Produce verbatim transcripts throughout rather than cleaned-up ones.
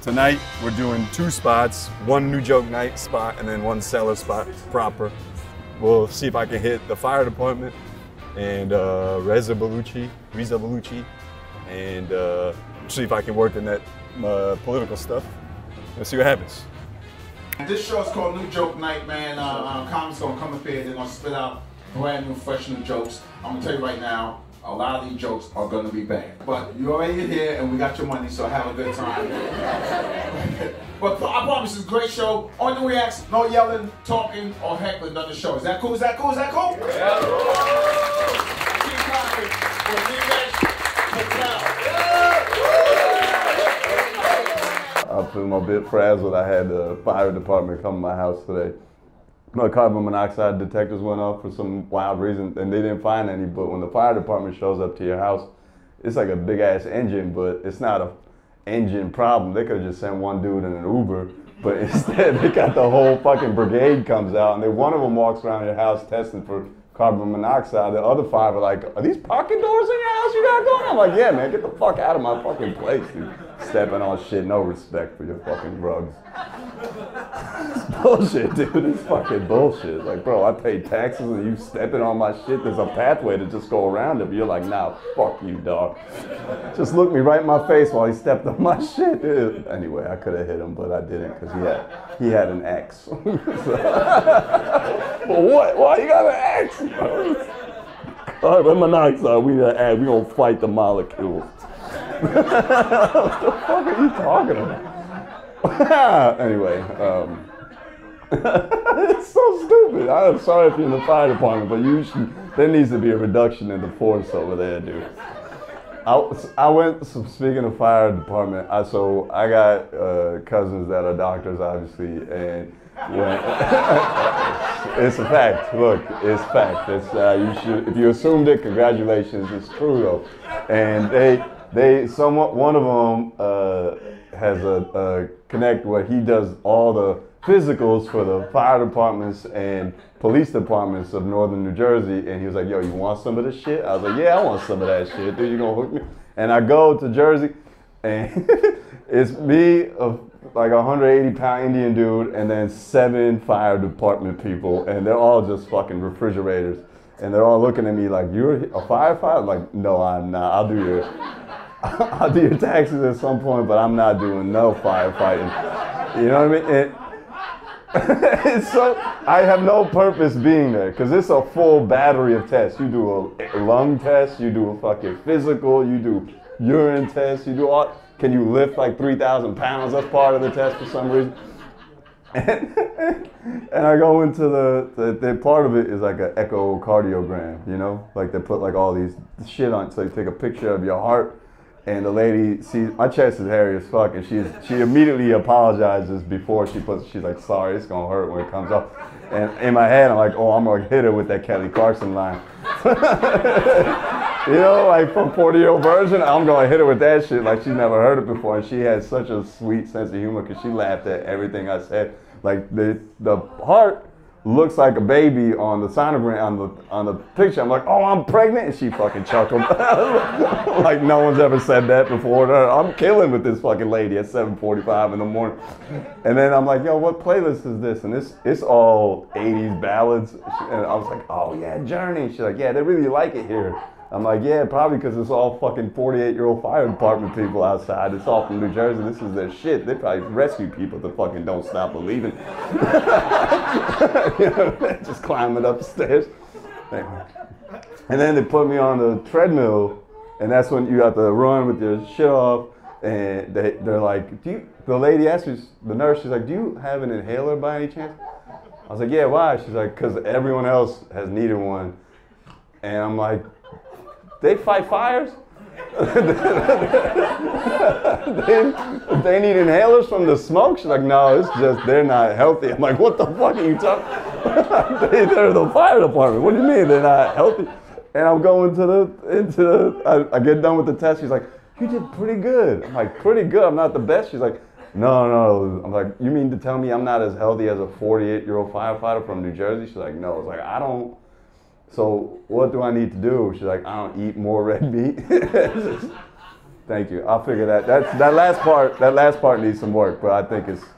Tonight, we're doing two spots, one New Joke Night spot and then one cellar spot proper. We'll see if I can hit the fire department and uh, Reza Bellucci, Reza Bellucci, and uh, see if I can work in that uh, political stuff. Let's see what happens. This show is called New Joke Night, man. Uh, uh, comics gonna come up here, they're gonna spit out brand new, fresh new jokes. I'm gonna tell you right now, a lot of these jokes are gonna be bad. But you already in here and we got your money, so have a good time. But I promise it's a great show. On the reacts, no yelling, talking, or heckling on the show. Is that cool? Is that cool? Is that cool? Yeah. I'm feeling a bit frazzled. I had the fire department come to my house today. My carbon monoxide detectors went off for some wild reason, and they didn't find any. But when the fire department shows up to your house, it's like a big ass engine, but it's not a engine problem. They could have just sent one dude in an Uber, but instead they got the whole fucking brigade comes out, and then one of them walks around your house testing for carbon monoxide. The other five are like, "Are these parking doors in your house you got going?" I'm like, "Yeah, man, get the fuck out of my fucking place, dude. Stepping on shit, no respect for your fucking drugs." It's bullshit, dude. It's fucking bullshit. Like, bro, I pay taxes and you stepping on my shit. There's a pathway to just go around it, but you're like, "Nah, fuck you, dog." Just look me right in my face while he stepped on my shit. Dude. Anyway, I could have hit him, but I didn't because he had he had an axe. But what? Why you got an axe? Carbon monoxide. We gonna we gonna fight the molecules. What the fuck are you talking about? Anyway, um, it's so stupid. I'm sorry if you're in the fire department, but you should, there needs to be a reduction in the force over there, dude. I, I went, so speaking of fire department, I, so I got uh, cousins that are doctors, obviously, and when, it's a fact. Look, it's fact. It's, uh, you should, if you assumed it, congratulations. It's true though. And they, they, somewhat, one of them uh, has a, a connect where he does all the physicals for the fire departments and police departments of northern New Jersey, and he was like, "Yo, you want some of this shit?" I was like, "Yeah, I want some of that shit, dude. You gonna hook me?" And I go to Jersey, and it's me, a, like a one hundred eighty pound Indian dude, and then seven fire department people, and they're all just fucking refrigerators, and they're all looking at me like, "You're a firefighter?" I'm like, "No, I'm not. I'll do your, I'll do your taxes at some point, but I'm not doing no firefighting." You know what I mean? And, it's so, I have no purpose being there because it's a full battery of tests. You do a lung test, you do a fucking physical, you do urine tests, you do all, can you lift like three thousand pounds? That's part of the test for some reason. And, and I go into the, the, the, part of it is like an echocardiogram, you know? Like they put like all these shit on, so you take a picture of your heart. And the lady sees, my chest is hairy as fuck, and she's, she immediately apologizes before she puts, she's like, "Sorry, it's gonna hurt when it comes up." And in my head, I'm like, "Oh, I'm gonna hit her with that Kelly Clarkson line." You know, like from forty-year-old version, I'm gonna hit her with that shit like she's never heard it before. And she had such a sweet sense of humor because she laughed at everything I said. Like the the heart looks like a baby on the sonogram, on the on the picture. I'm like, "Oh, I'm pregnant," and she fucking chuckled. Like no one's ever said that before. I'm killing with this fucking lady at seven forty-five in the morning. And then I'm like, "Yo, what playlist is this?" And this it's all eighties ballads. And I was like, "Oh yeah, Journey." She's like, "Yeah, they really like it here." I'm like, "Yeah, probably because it's all fucking forty-eight-year-old fire department people outside. It's all from New Jersey. This is their shit. They probably rescue people that fucking don't stop believing." You know, just climbing up the stairs. And then they put me on the treadmill, and that's when you have to run with your shit off. And they, they're like, "Do you?" The lady asked me, the nurse, she's like, "Do you have an inhaler by any chance?" I was like, "Yeah, why?" She's like, "Because everyone else has needed one." And I'm like, "They fight fires?" they, they need inhalers from the smoke? She's like, "No, it's just they're not healthy." I'm like, "What the fuck are you talking?" they, they're the fire department. What do you mean they're not healthy? And I'm going to the, into the, I, I get done with the test. She's like, "You did pretty good." I'm like, "Pretty good? I'm not the best?" She's like, "No, no." I'm like, "You mean to tell me I'm not as healthy as a forty-eight-year-old firefighter from New Jersey?" She's like, "No." I was like, "I don't, so what do I need to do?" She's like, "I don't eat more red meat." Thank you. I'll figure that. That's that last part. That last part needs some work, but I think it's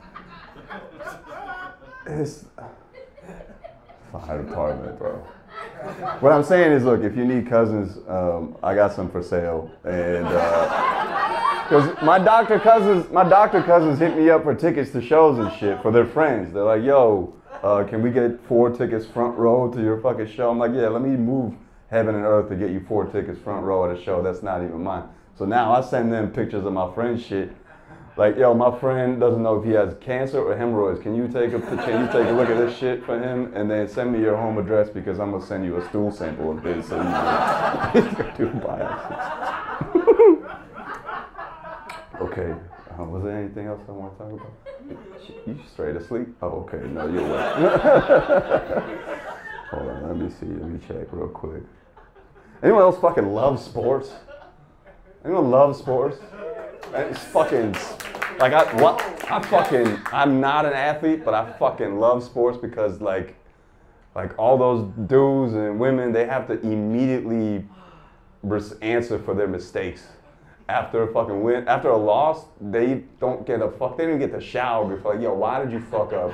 it's fire department, bro. What I'm saying is, look, if you need cousins, um, I got some for sale, and because uh, my doctor cousins, my doctor cousins hit me up for tickets to shows and shit for their friends. They're like, yo, uh, can we get four tickets front row to your fucking show? I'm like, yeah, let me move heaven and earth to get you four tickets front row at a show that's not even mine. So now I send them pictures of my friend's shit. Like, yo, my friend doesn't know if he has cancer or hemorrhoids. Can you take a can you take a look at this shit for him, and then send me your home address because I'm gonna send you a stool sample of his so you can do biopsies. Okay. Uh, was there anything else I want to talk about? You straight asleep? Oh, okay. No, you're right. Hold on. Let me see. Let me check real quick. Anyone else fucking love sports? Anyone love sports? It's fucking, like I, what, I fucking, I'm not an athlete, but I fucking love sports because like, like all those dudes and women, they have to immediately answer for their mistakes. After a fucking win, after a loss, they don't get a fuck, they don't get to shower before, like, yo, why did you fuck up?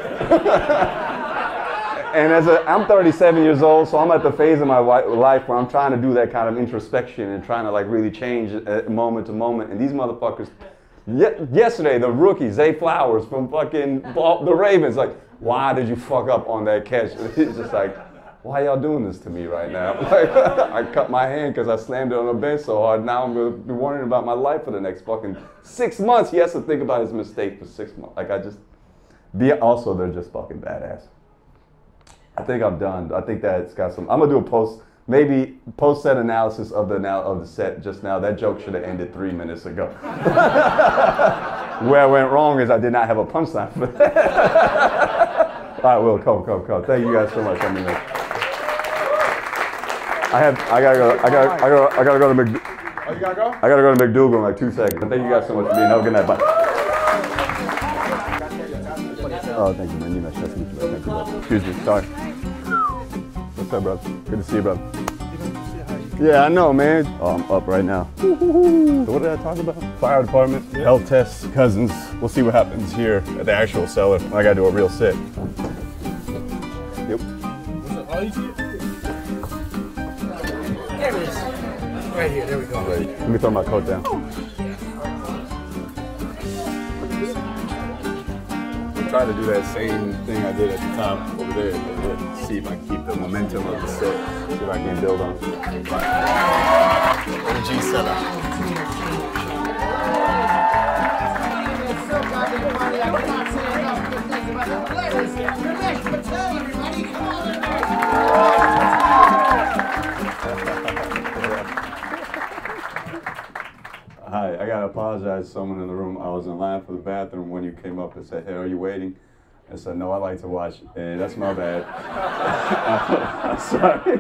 And as a, I'm thirty-seven years old, so I'm at the phase of my life where I'm trying to do that kind of introspection and trying to like really change uh, moment to moment. And these motherfuckers, ye- yesterday, the rookie, Zay Flowers from fucking ball, the Ravens, like, why did you fuck up on that catch? It's just like, why y'all doing this to me right now? Like, I cut my hand because I slammed it on the bench so hard. Now I'm going to be wondering about my life for the next fucking six months. He has to think about his mistake for six months. Like, I just, be, also, they're just fucking badass. I think I'm done. I think that's got some. I'm gonna do a post, maybe post set analysis of the now of the set just now. That joke should have ended three minutes ago. Where I went wrong is I did not have a punchline for that. All right, Will, come, come, come. Thank you guys so much. I mean, like, I have. I gotta go. I gotta. I gotta. I gotta go to Mc. Oh, you gotta go? I gotta go to McDougal in like two seconds. Thank you guys so much for being. Have a good night. Bye. Oh, thank you, man. You know, nice to meet you, man. Thank you, brother. Excuse me. Sorry. What's up, brother? Good to see you, brother. Yeah, I know, man. Oh, I'm up right now. So what did I talk about? Fire department, yep. Health tests, cousins. We'll see what happens here at the actual cellar. I gotta do a real sit. Yep. Oh, you see it? There it is. Right here. There we go. Right. Let me throw my coat down. Try to do that same thing I did at the top over there. See if I can keep the momentum of the set. See if I can build on it. O G setup. Hi, I gotta apologize to someone in the room. I was in line for the bathroom when you came up and said, hey, are you waiting? I said, no, I like to watch. And that's my bad. I'm sorry.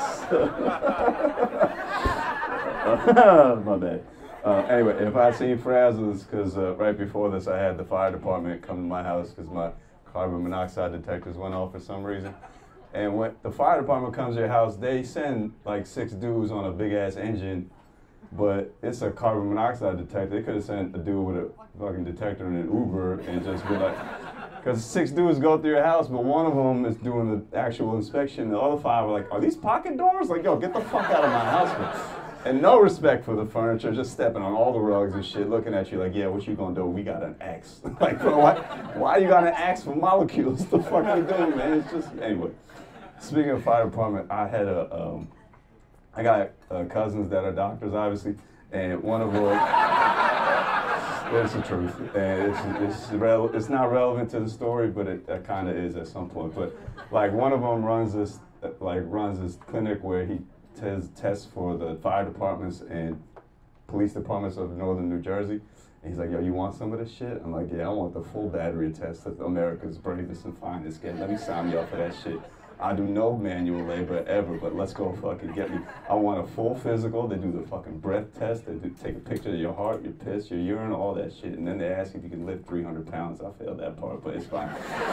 My bad. Uh, anyway, if I seen frazzles, because uh, right before this I had the fire department come to my house because my carbon monoxide detectors went off for some reason. And when the fire department comes to your house, they send like six dudes on a big ass engine. But it's a carbon monoxide detector. They could have sent a dude with a fucking detector in an Uber and just be like, because six dudes go through your house, but one of them is doing the actual inspection. The other five are like, are these pocket doors? Like, yo, get the fuck out of my house, man. And no respect for the furniture, just stepping on all the rugs and shit, looking at you like, yeah, what you gonna do? We got an axe. Like, bro, why, why you got an axe for molecules? What the fuck are you doing, man? It's just, anyway. Speaking of fire department, I had a, um, I got uh, cousins that are doctors, obviously, and one of them, it's the truth, and it's it's, rele- it's not relevant to the story, but it, it kind of is at some point. But like one of them runs this like runs this clinic where he tes- tests for the fire departments and police departments of northern New Jersey. And he's like, yo, you want some of this shit? I'm like, yeah, I want the full battery test of America's bravest and finest. Get, let me sign me up for that shit. I do no manual labor ever, but let's go fucking get me. I want a full physical. They do the fucking breath test. They do take a picture of your heart, your piss, your urine, all that shit. And then they ask you if you can lift three hundred pounds. I failed that part, but it's fine.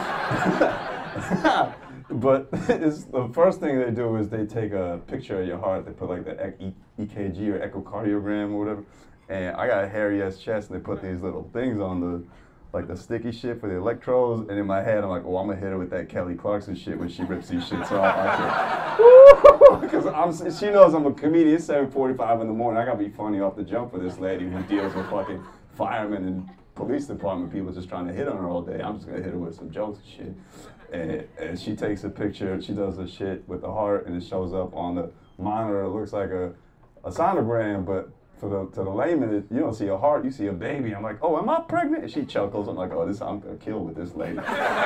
But it's, the first thing they do is they take a picture of your heart. They put like the E K G or echocardiogram or whatever. and I got a hairy ass chest, and they put these little things on the, like the sticky shit for the electrodes, and in my head I'm like, oh, I'm gonna hit her with that Kelly Clarkson shit when she rips these shits off. Because I'm, she knows I'm a comedian. It's seven forty-five in the morning. I gotta be funny off the jump for this lady who deals with fucking firemen and police department people just trying to hit on her all day. I'm just gonna hit her with some jokes and shit. And, and she takes a picture, she does the shit with the heart, and it shows up on the monitor. It looks like a, a sonogram, but for the, to the layman, it, you don't see a heart, you see a baby. I'm like, oh, am I pregnant? And she chuckles. I'm like, oh, this I'm gonna kill with this lady.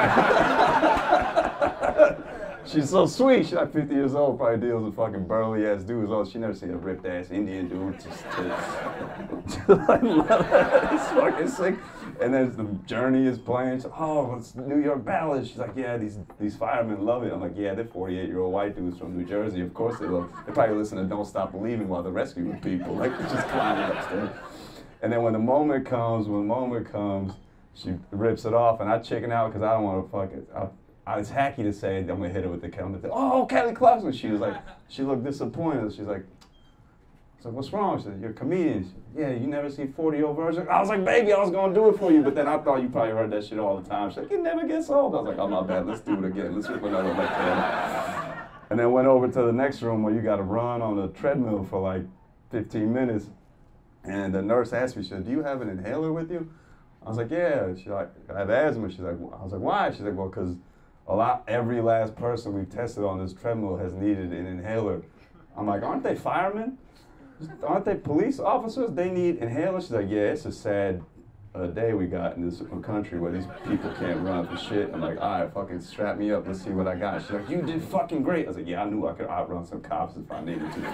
She's so sweet. She's like fifty years old, probably deals with fucking burly ass dudes. Oh, she never seen a ripped ass Indian dude. Just, just like, it's fucking sick. And then the Journey is playing. So, oh, it's New York Ballad. She's like, yeah, these these firemen love it. I'm like, yeah, they're forty-eight year old white dudes from New Jersey. Of course they love it. They probably listen to Don't Stop Believing while they're rescuing people. Like, they're just climbing upstairs. And then when the moment comes, when the moment comes, she rips it off, and I chicken out because I don't want to fuck it. I, I was hacky to say I'm gonna hit her with the Kelly. Oh, Kelly Clarkson. She was like, she looked disappointed. She's like, I was like, what's wrong? She said, you're a comedian. She said, yeah, you never see forty-year-old version? I was like, baby, I was gonna do it for you, but then I thought you probably heard that shit all the time. She's like, it never gets old. I was like, oh my bad, let's do it again. Let's rip another left hand. And then went over to the next room where you gotta run on the treadmill for like fifteen minutes. And the nurse asked me, she said, do you have an inhaler with you? I was like, yeah. She's like, I have asthma. She's like, I was like, why? She's like, well, because a lot, every last person we've tested on this treadmill has needed an inhaler. I'm like, aren't they firemen? Aren't they police officers? They need inhalers? She's like, yeah, it's a sad uh, day we got in this country where these people can't run for shit. I'm like, all right, fucking strap me up, let's see what I got. She's like, you did fucking great. I was like, yeah, I knew I could outrun some cops if I needed to.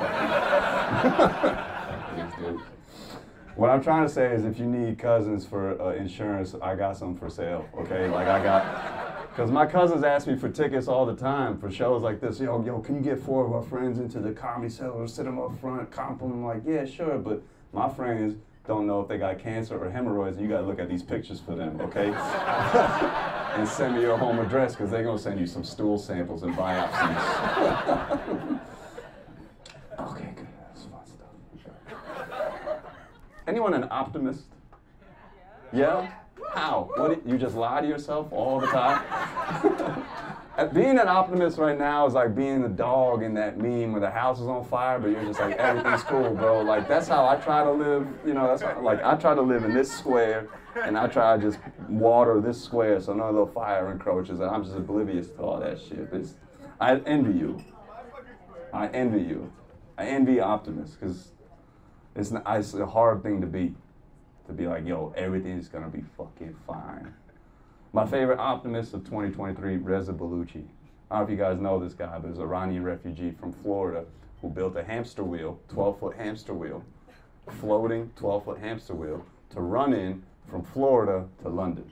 Fucking. What I'm trying to say is if you need cousins for uh, insurance, I got some for sale, okay? Like I got, because my cousins ask me for tickets all the time for shows like this. Yo, yo, can you get four of our friends into the Comedy Cellar, sit them up front, comp them? I'm like, yeah, sure, but my friends don't know if they got cancer or hemorrhoids, and you gotta look at these pictures for them, okay? And send me your home address, because they're gonna send you some stool samples and biopsies. Okay, good. Anyone an optimist? Yeah? How? What, you just lie to yourself all the time? Being an optimist right now is like being the dog in that meme where the house is on fire, but you're just like, everything's cool, bro. Like, that's how I try to live, you know, that's how, like, I try to live in this square, and I try to just water this square so none of the fire encroaches, and I'm just oblivious to all that shit. It's, I envy you. I envy you. I envy optimists, because It's, not, it's a hard thing to be, to be like, yo, everything's gonna be fucking fine. My favorite optimist of twenty twenty-three, Reza Baluchi. I don't know if you guys know this guy, but he's an Iranian refugee from Florida who built a hamster wheel, twelve foot hamster wheel, floating twelve foot hamster wheel, to run in from Florida to London.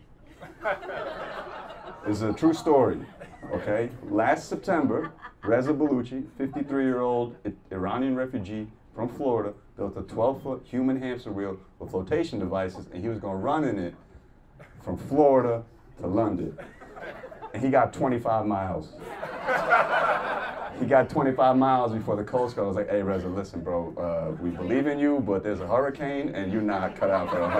It's a true story, okay? Last September, Reza Baluchi, fifty-three year old Iranian refugee from Florida, built a twelve foot human hamster wheel with flotation devices, and he was gonna run in it from Florida to London. And he got twenty-five miles. He got twenty-five miles before the Coast Guard was like, hey, Reza, listen, bro, uh, we believe in you, but there's a hurricane, and you're not cut out for a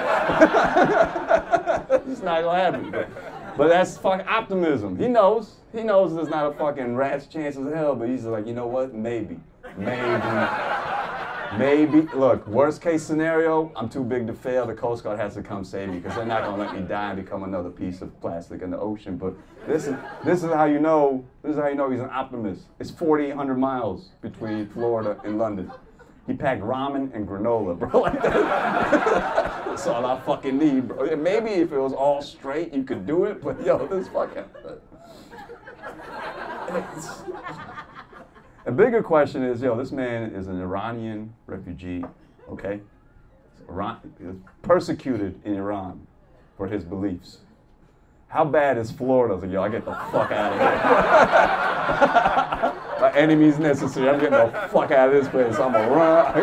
hurricane. It's not gonna happen. But, but that's fucking optimism. He knows. He knows there's not a fucking rat's chance of hell, but he's like, you know what? Maybe. Maybe. Maybe, look, worst case scenario, I'm too big to fail. The Coast Guard has to come save me because they're not gonna let me die and become another piece of plastic in the ocean. But this is this is how you know. This is how you know he's an optimist. It's forty-eight hundred miles between Florida and London. He packed ramen and granola, bro. Like that. That's all I fucking need, bro. Maybe if it was all straight, you could do it. But yo, this fucking. It's, A bigger question is, yo, this man is an Iranian refugee, okay? Iran, he was persecuted in Iran for his beliefs. How bad is Florida? I was like, yo, I get the fuck out of here. My enemy's necessary. I'm getting the fuck out of this place. I'm gonna run.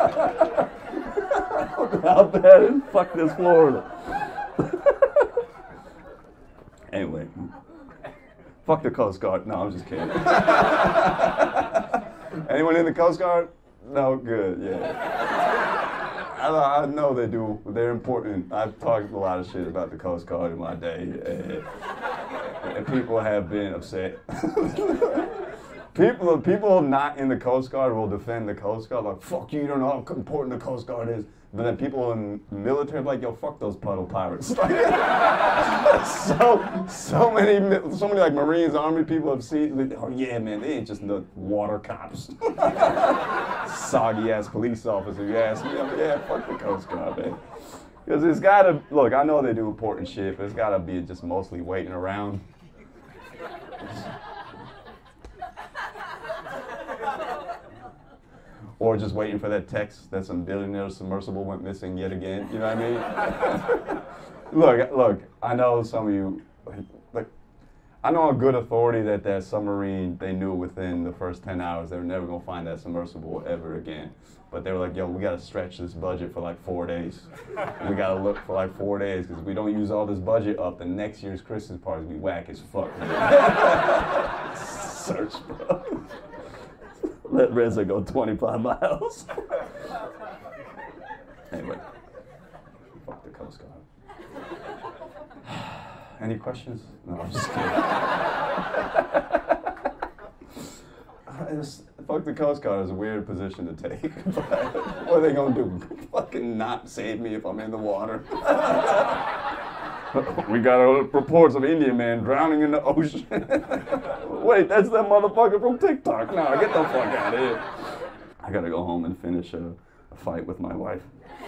How bad is fuck this Florida? Anyway. Fuck the Coast Guard. No, I'm just kidding. Anyone in the Coast Guard? No, good, yeah. I, I know they do. They're important. I've talked a lot of shit about the Coast Guard in my day, and, and people have been upset. people, people not in the Coast Guard will defend the Coast Guard like, fuck you, you don't know how important the Coast Guard is. But then people in the military are like, yo, fuck those puddle pirates. so, so many, so many like Marines, Army people have seen, like, oh yeah, man, they ain't just the water cops. Soggy ass police officer, you ask me, I'm like, yeah, fuck the Coast Guard, man. Because it's gotta, look, I know they do important shit, but it's gotta be just mostly waiting around. Or just waiting for that text that some billionaire submersible went missing yet again. You know what I mean? look, look. I know some of you. Like, like, I know on good authority that that submarine, they knew within the first ten hours they were never gonna find that submersible ever again. But they were like, yo, we gotta stretch this budget for like four days. We gotta look for like four days because if we don't use all this budget up, the next year's Christmas party will be whack as fuck. Search, bro. Let Reza go twenty-five miles. Anyway, fuck the Coast Guard. Any questions? No, I'm just kidding. It's, fuck the Coast Guard is a weird position to take. But what are they gonna do? Fucking not save me if I'm in the water? We got reports of Indian man drowning in the ocean. Wait, that's that motherfucker from TikTok. Nah, get the fuck out of here. I gotta go home and finish a, a fight with my wife.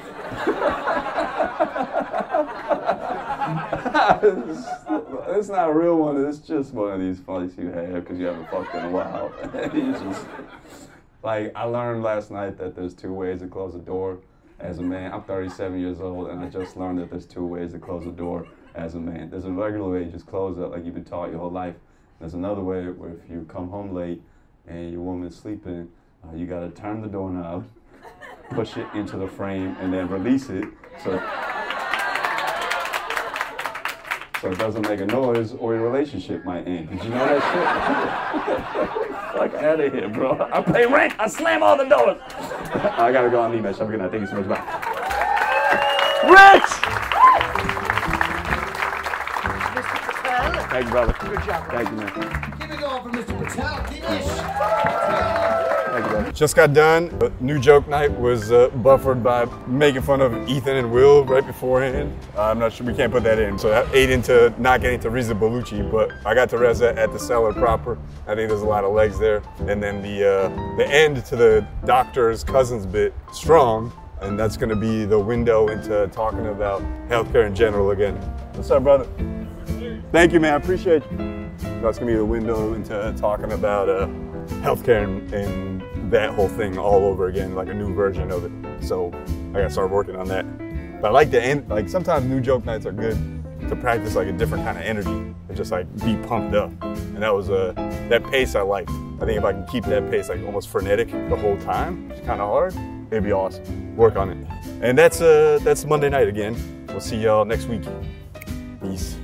it's, it's not a real one. It's just one of these fights you have because you haven't fucked in a while. you just, like, I learned last night that there's two ways to close a door. As a man, I'm thirty-seven years old, and I just learned that there's two ways to close a door as a man. There's a regular way you just close it like you've been taught your whole life. There's another way where if you come home late and your woman's sleeping, uh, you gotta turn the doorknob, push it into the frame, and then release it so, so it doesn't make a noise or your relationship might end. Did you know that shit? Fuck out of here, bro. I pay rent, I slam all the doors. I gotta go on leave, man. Have a good night. Thank you so much. Bye. Rich! Mister Patel. Thank you, brother. Good job. Thank you, man. Give it all for Mister Patel. Keep it. Thank you, brother. Just got done. A new joke night was uh, buffered by making fun of Ethan and Will right beforehand. Uh, I'm not sure, we can't put that in. So that ate into not getting to Reza Bellucci, but I got to Reza at the cellar proper. I think there's a lot of legs there. And then the uh, the end to the doctor's cousin's bit, strong, and that's gonna be the window into talking about healthcare in general again. What's up, brother? Thank you, man, I appreciate you. That's gonna be the window into talking about uh, healthcare and, and that whole thing all over again, like a new version of it. So I gotta start working on that. But I like the end, like sometimes new joke nights are good to practice like a different kind of energy and just like be pumped up. And that was uh, that pace I liked. I think if I can keep that pace like almost frenetic the whole time, it's kind of hard, it'd be awesome. Work on it. And that's uh, that's Monday night again. We'll see y'all next week. Peace.